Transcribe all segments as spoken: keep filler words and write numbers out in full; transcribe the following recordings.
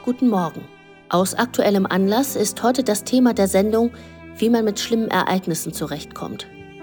Guten Morgen. Aus aktuellem Anlass ist heute das Thema der Sendung, wie man mit schlimmen Ereignissen zurechtkommt.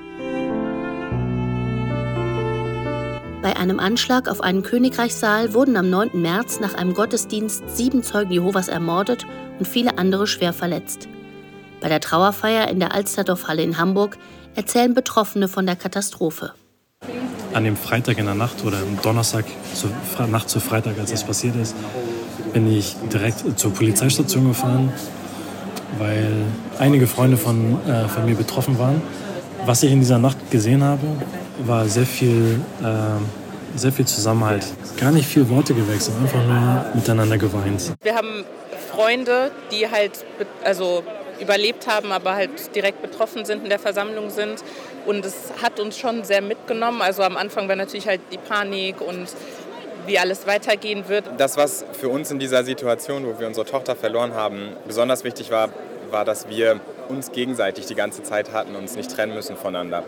Bei einem Anschlag auf einen Königreichssaal wurden am neunten März nach einem Gottesdienst sieben Zeugen Jehovas ermordet und viele andere schwer verletzt. Bei der Trauerfeier in der Alsterdorf-Halle in Hamburg erzählen Betroffene von der Katastrophe. An dem Freitag in der Nacht oder am Donnerstag, zur Nacht zu Freitag, als das passiert ist, bin ich direkt zur Polizeistation gefahren, weil einige Freunde von, äh, von mir betroffen waren. Was ich in dieser Nacht gesehen habe, war sehr viel, äh, sehr viel Zusammenhalt. Gar nicht viel Worte gewechselt, einfach nur miteinander geweint. Wir haben Freunde, die halt also überlebt haben, aber halt direkt betroffen sind, in der Versammlung sind. Und es hat uns schon sehr mitgenommen. Also am Anfang war natürlich halt die Panik und wie alles weitergehen wird. Das, was für uns in dieser Situation, wo wir unsere Tochter verloren haben, besonders wichtig war, war, dass wir uns gegenseitig die ganze Zeit hatten und uns nicht trennen müssen voneinander.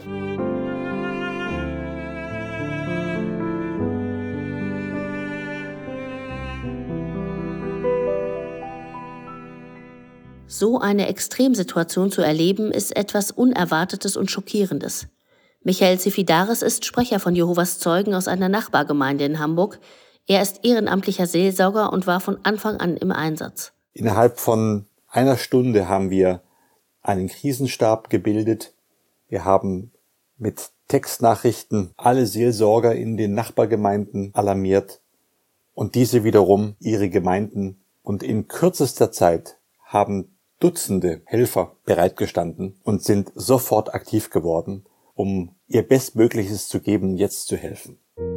So eine Extremsituation zu erleben, ist etwas Unerwartetes und Schockierendes. Michael Zifidaris ist Sprecher von Jehovas Zeugen aus einer Nachbargemeinde in Hamburg. Er ist ehrenamtlicher Seelsorger und war von Anfang an im Einsatz. Innerhalb von einer Stunde haben wir einen Krisenstab gebildet. Wir haben mit Textnachrichten alle Seelsorger in den Nachbargemeinden alarmiert und diese wiederum ihre Gemeinden. Und in kürzester Zeit haben Dutzende Helfer bereitgestanden und sind sofort aktiv geworden, um ihr Bestmögliches zu geben, jetzt zu helfen.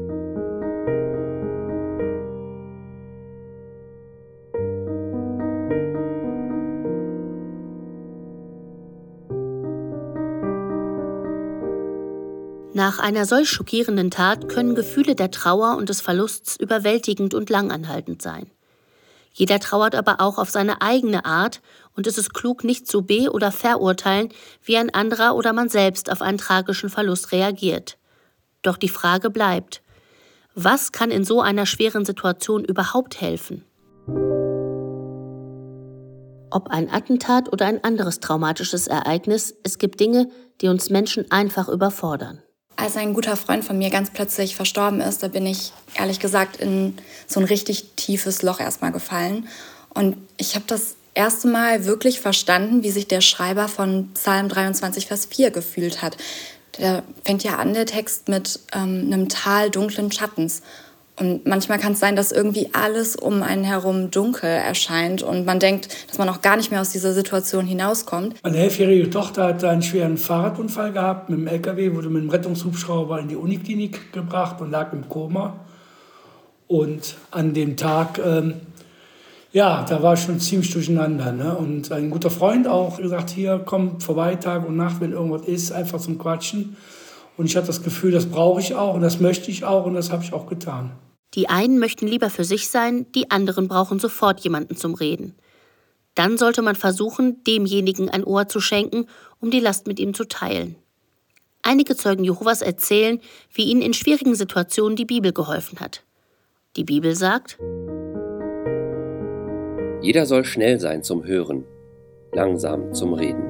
Nach einer solch schockierenden Tat können Gefühle der Trauer und des Verlusts überwältigend und langanhaltend sein. Jeder trauert aber auch auf seine eigene Art und es ist klug, nicht zu be- oder verurteilen, wie ein anderer oder man selbst auf einen tragischen Verlust reagiert. Doch die Frage bleibt: Was kann in so einer schweren Situation überhaupt helfen? Ob ein Attentat oder ein anderes traumatisches Ereignis, es gibt Dinge, die uns Menschen einfach überfordern. Als ein guter Freund von mir ganz plötzlich verstorben ist, da bin ich ehrlich gesagt in so ein richtig tiefes Loch erstmal gefallen. Und ich habe das erste Mal wirklich verstanden, wie sich der Schreiber von Psalm dreiundzwanzig, Vers vier gefühlt hat. Der fängt ja an, der Text, mit ähm, einem Tal dunklen Schattens. Und manchmal kann es sein, dass irgendwie alles um einen herum dunkel erscheint und man denkt, dass man auch gar nicht mehr aus dieser Situation hinauskommt. Meine elfjährige Tochter hatte einen schweren Fahrradunfall gehabt mit dem L K W, wurde mit dem Rettungshubschrauber in die Uniklinik gebracht und lag im Koma. Und an dem Tag, ähm, ja, da war ich schon ziemlich durcheinander. Ne? Und ein guter Freund auch gesagt, hier, komm vorbei, Tag und Nacht, wenn irgendwas ist, einfach zum Quatschen. Und ich hatte das Gefühl, das brauche ich auch und das möchte ich auch und das habe ich auch getan. Die einen möchten lieber für sich sein, die anderen brauchen sofort jemanden zum Reden. Dann sollte man versuchen, demjenigen ein Ohr zu schenken, um die Last mit ihm zu teilen. Einige Zeugen Jehovas erzählen, wie ihnen in schwierigen Situationen die Bibel geholfen hat. Die Bibel sagt: Jeder soll schnell sein zum Hören, langsam zum Reden.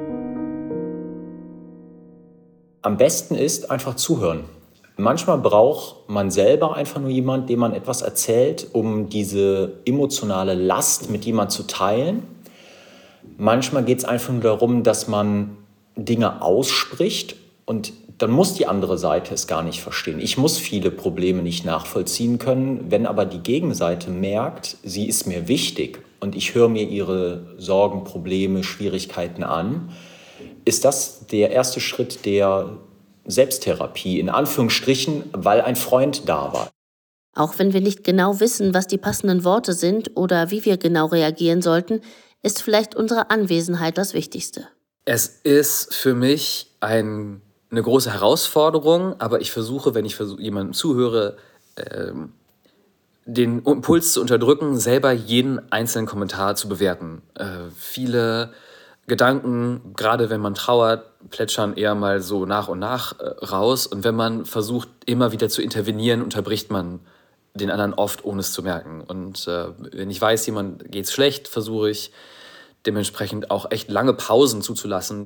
Am besten ist einfach zuhören. Manchmal braucht man selber einfach nur jemanden, dem man etwas erzählt, um diese emotionale Last mit jemandem zu teilen. Manchmal geht es einfach nur darum, dass man Dinge ausspricht und dann muss die andere Seite es gar nicht verstehen. Ich muss viele Probleme nicht nachvollziehen können, wenn aber die Gegenseite merkt, sie ist mir wichtig und ich höre mir ihre Sorgen, Probleme, Schwierigkeiten an, ist das der erste Schritt der Selbsttherapie, in Anführungsstrichen, weil ein Freund da war. Auch wenn wir nicht genau wissen, was die passenden Worte sind oder wie wir genau reagieren sollten, ist vielleicht unsere Anwesenheit das Wichtigste. Es ist für mich ein, eine große Herausforderung, aber ich versuche, wenn ich versuche, jemandem zuhöre, ähm, den Impuls zu unterdrücken, selber jeden einzelnen Kommentar zu bewerten. Äh, viele Gedanken, gerade wenn man trauert, plätschern eher mal so nach und nach äh, raus. Und wenn man versucht, immer wieder zu intervenieren, unterbricht man den anderen oft, ohne es zu merken. Und äh, wenn ich weiß, jemand geht's schlecht, versuche ich dementsprechend auch echt lange Pausen zuzulassen.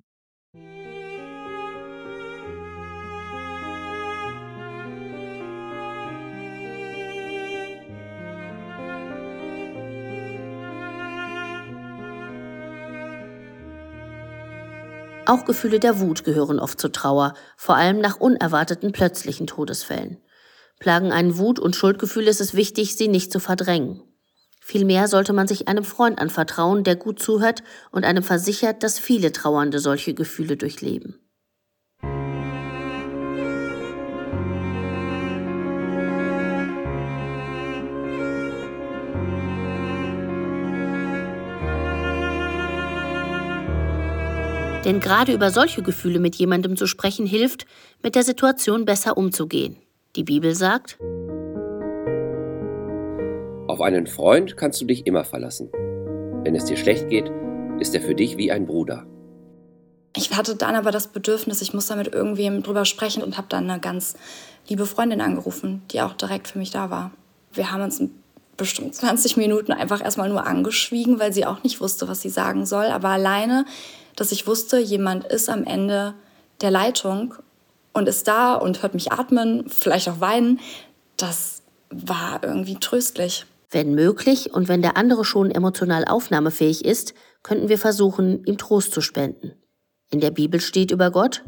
Auch Gefühle der Wut gehören oft zur Trauer, vor allem nach unerwarteten plötzlichen Todesfällen. Plagen einen Wut- und Schuldgefühl, ist es wichtig, sie nicht zu verdrängen. Vielmehr sollte man sich einem Freund anvertrauen, der gut zuhört und einem versichert, dass viele Trauernde solche Gefühle durchleben. Denn gerade über solche Gefühle mit jemandem zu sprechen, hilft, mit der Situation besser umzugehen. Die Bibel sagt: Auf einen Freund kannst du dich immer verlassen. Wenn es dir schlecht geht, ist er für dich wie ein Bruder. Ich hatte dann aber das Bedürfnis, ich muss da mit irgendwem drüber sprechen und habe dann eine ganz liebe Freundin angerufen, die auch direkt für mich da war. Wir haben uns bestimmt zwanzig Minuten einfach erstmal nur angeschwiegen, weil sie auch nicht wusste, was sie sagen soll. Aber alleine, dass ich wusste, jemand ist am Ende der Leitung und ist da und hört mich atmen, vielleicht auch weinen, das war irgendwie tröstlich. Wenn möglich und wenn der andere schon emotional aufnahmefähig ist, könnten wir versuchen, ihm Trost zu spenden. In der Bibel steht über Gott: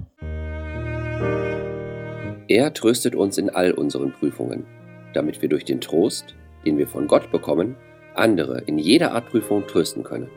Er tröstet uns in all unseren Prüfungen, damit wir durch den Trost, den wir von Gott bekommen, andere in jeder Art Prüfung trösten können.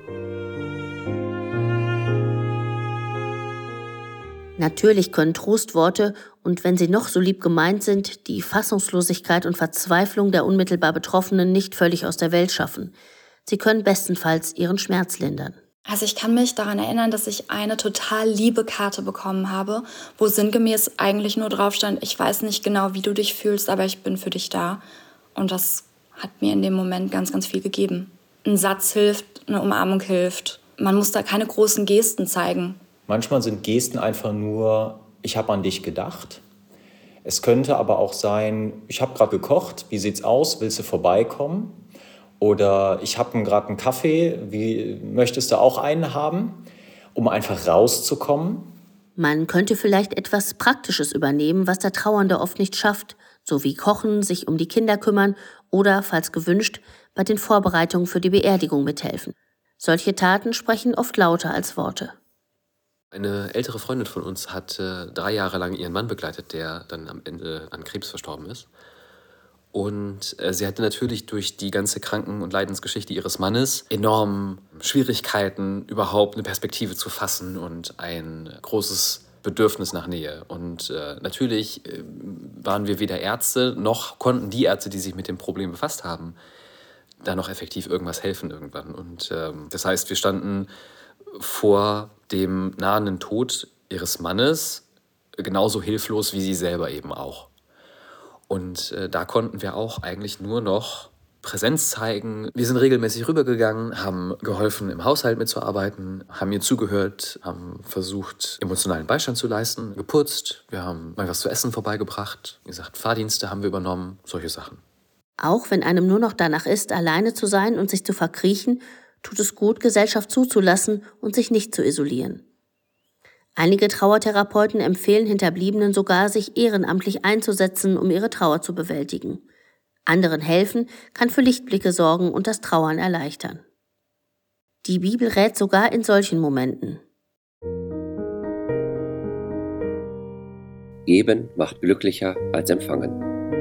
Natürlich können Trostworte, und wenn sie noch so lieb gemeint sind, die Fassungslosigkeit und Verzweiflung der unmittelbar Betroffenen nicht völlig aus der Welt schaffen. Sie können bestenfalls ihren Schmerz lindern. Also ich kann mich daran erinnern, dass ich eine total liebe Karte bekommen habe, wo sinngemäß eigentlich nur drauf stand: Ich weiß nicht genau, wie du dich fühlst, aber ich bin für dich da. Und das hat mir in dem Moment ganz, ganz viel gegeben. Ein Satz hilft, eine Umarmung hilft. Man muss da keine großen Gesten zeigen. Manchmal sind Gesten einfach nur: Ich habe an dich gedacht. Es könnte aber auch sein: Ich habe gerade gekocht, wie sieht's aus, willst du vorbeikommen? Oder ich habe gerade einen Kaffee, wie, möchtest du auch einen haben? Um einfach rauszukommen. Man könnte vielleicht etwas Praktisches übernehmen, was der Trauernde oft nicht schafft, so wie kochen, sich um die Kinder kümmern oder, falls gewünscht, bei den Vorbereitungen für die Beerdigung mithelfen. Solche Taten sprechen oft lauter als Worte. Eine ältere Freundin von uns hat äh, drei Jahre lang ihren Mann begleitet, der dann am Ende an Krebs verstorben ist. Und äh, sie hatte natürlich durch die ganze Kranken- und Leidensgeschichte ihres Mannes enorm Schwierigkeiten, überhaupt eine Perspektive zu fassen und ein großes Bedürfnis nach Nähe. Und äh, natürlich äh, waren wir weder Ärzte, noch konnten die Ärzte, die sich mit dem Problem befasst haben, da noch effektiv irgendwas helfen irgendwann. Und äh, das heißt, wir standen vor dem nahenden Tod ihres Mannes genauso hilflos wie sie selber eben auch. Und äh, da konnten wir auch eigentlich nur noch Präsenz zeigen. Wir sind regelmäßig rübergegangen, haben geholfen, im Haushalt mitzuarbeiten, haben ihr zugehört, haben versucht, emotionalen Beistand zu leisten, geputzt, wir haben mal was zu essen vorbeigebracht, wie gesagt, Fahrdienste haben wir übernommen, solche Sachen. Auch wenn einem nur noch danach ist, alleine zu sein und sich zu verkriechen, tut es gut, Gesellschaft zuzulassen und sich nicht zu isolieren. Einige Trauertherapeuten empfehlen Hinterbliebenen sogar, sich ehrenamtlich einzusetzen, um ihre Trauer zu bewältigen. Anderen helfen kann für Lichtblicke sorgen und das Trauern erleichtern. Die Bibel rät sogar in solchen Momenten: Geben macht glücklicher als empfangen.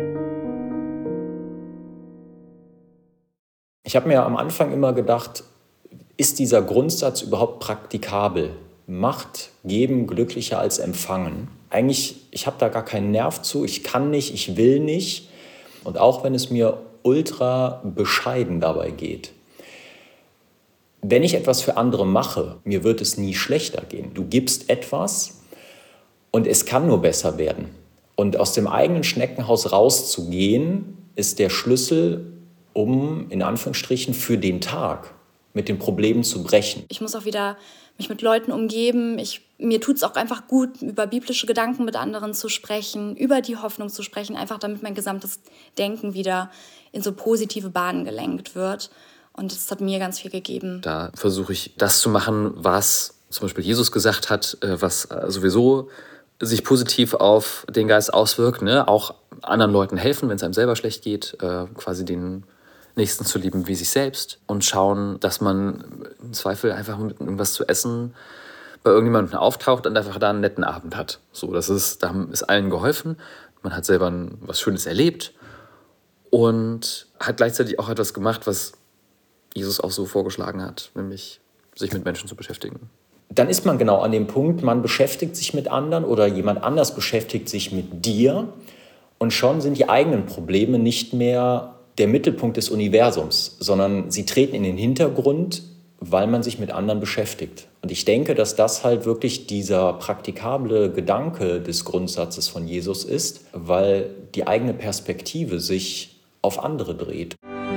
Ich habe mir am Anfang immer gedacht, ist dieser Grundsatz überhaupt praktikabel? Macht Geben glücklicher als Empfangen? Eigentlich, ich habe da gar keinen Nerv zu, ich kann nicht, ich will nicht. Und auch wenn es mir ultra bescheiden dabei geht. Wenn ich etwas für andere mache, mir wird es nie schlechter gehen. Du gibst etwas und es kann nur besser werden. Und aus dem eigenen Schneckenhaus rauszugehen, ist der Schlüssel, um, in Anführungsstrichen, für den Tag mit den Problemen zu brechen. Ich muss auch wieder mich mit Leuten umgeben. Ich, mir tut es auch einfach gut, über biblische Gedanken mit anderen zu sprechen, über die Hoffnung zu sprechen, einfach damit mein gesamtes Denken wieder in so positive Bahnen gelenkt wird. Und das hat mir ganz viel gegeben. Da versuche ich, das zu machen, was zum Beispiel Jesus gesagt hat, was sowieso sich positiv auf den Geist auswirkt, ne? Auch anderen Leuten helfen, wenn es einem selber schlecht geht, äh, quasi den Nächsten zu lieben wie sich selbst und schauen, dass man im Zweifel einfach mit irgendwas zu essen bei irgendjemandem auftaucht und einfach da einen netten Abend hat. So, das ist, da ist allen geholfen, man hat selber ein, was Schönes erlebt und hat gleichzeitig auch etwas gemacht, was Jesus auch so vorgeschlagen hat, nämlich sich mit Menschen zu beschäftigen. Dann ist man genau an dem Punkt, man beschäftigt sich mit anderen oder jemand anders beschäftigt sich mit dir und schon sind die eigenen Probleme nicht mehr der Mittelpunkt des Universums, sondern sie treten in den Hintergrund, weil man sich mit anderen beschäftigt. Und ich denke, dass das halt wirklich dieser praktikable Gedanke des Grundsatzes von Jesus ist, weil die eigene Perspektive sich auf andere dreht.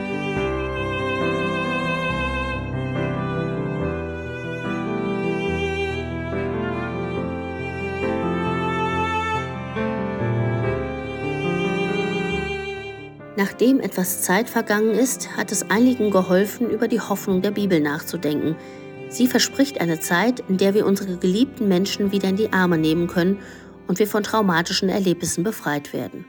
Nachdem etwas Zeit vergangen ist, hat es einigen geholfen, über die Hoffnung der Bibel nachzudenken. Sie verspricht eine Zeit, in der wir unsere geliebten Menschen wieder in die Arme nehmen können und wir von traumatischen Erlebnissen befreit werden.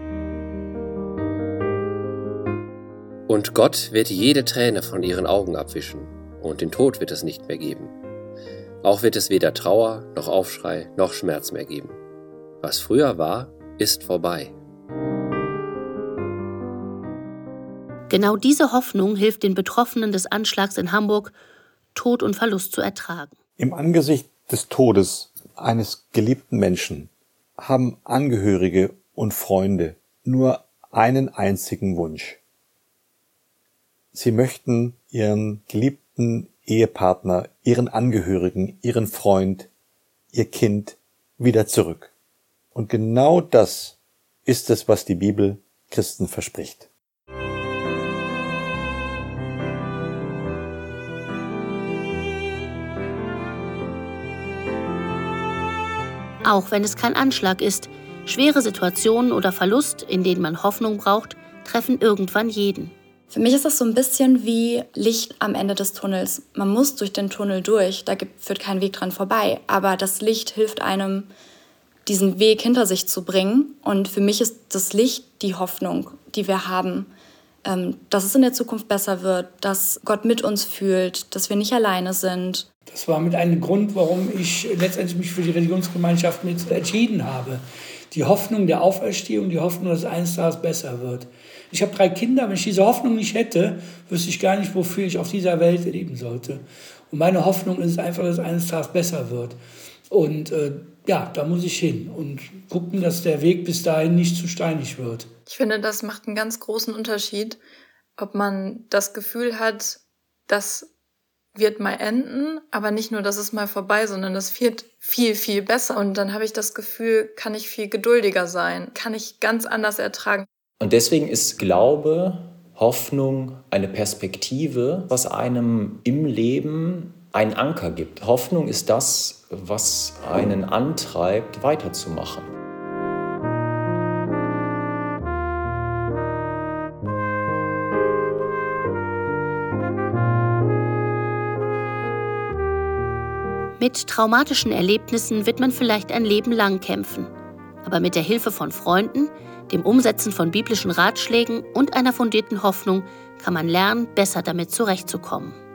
Und Gott wird jede Träne von ihren Augen abwischen, und den Tod wird es nicht mehr geben. Auch wird es weder Trauer, noch Aufschrei, noch Schmerz mehr geben. Was früher war, ist vorbei. Genau diese Hoffnung hilft den Betroffenen des Anschlags in Hamburg, Tod und Verlust zu ertragen. Im Angesicht des Todes eines geliebten Menschen haben Angehörige und Freunde nur einen einzigen Wunsch. Sie möchten ihren geliebten Ehepartner, ihren Angehörigen, ihren Freund, ihr Kind wieder zurück. Und genau das ist es, was die Bibel Christen verspricht. Auch wenn es kein Anschlag ist, schwere Situationen oder Verlust, in denen man Hoffnung braucht, treffen irgendwann jeden. Für mich ist das so ein bisschen wie Licht am Ende des Tunnels. Man muss durch den Tunnel durch, da führt kein Weg dran vorbei. Aber das Licht hilft einem, diesen Weg hinter sich zu bringen. Und für mich ist das Licht die Hoffnung, die wir haben, dass es in der Zukunft besser wird, dass Gott mit uns fühlt, dass wir nicht alleine sind. Das war mit einem Grund, warum ich letztendlich mich für die Religionsgemeinschaft mit entschieden habe. Die Hoffnung der Auferstehung, die Hoffnung, dass es eines Tages besser wird. Ich habe drei Kinder, wenn ich diese Hoffnung nicht hätte, wüsste ich gar nicht, wofür ich auf dieser Welt leben sollte. Und meine Hoffnung ist einfach, dass es eines Tages besser wird. Und äh, ja, da muss ich hin und gucken, dass der Weg bis dahin nicht zu steinig wird. Ich finde, das macht einen ganz großen Unterschied, ob man das Gefühl hat, das wird mal enden, aber nicht nur, dass es mal vorbei, sondern das wird viel, viel besser. Und dann habe ich das Gefühl, kann ich viel geduldiger sein, kann ich ganz anders ertragen. Und deswegen ist Glaube, Hoffnung eine Perspektive, was einem im Leben einen Anker gibt. Hoffnung ist das, was einen antreibt, weiterzumachen. Mit traumatischen Erlebnissen wird man vielleicht ein Leben lang kämpfen. Aber mit der Hilfe von Freunden, dem Umsetzen von biblischen Ratschlägen und einer fundierten Hoffnung kann man lernen, besser damit zurechtzukommen.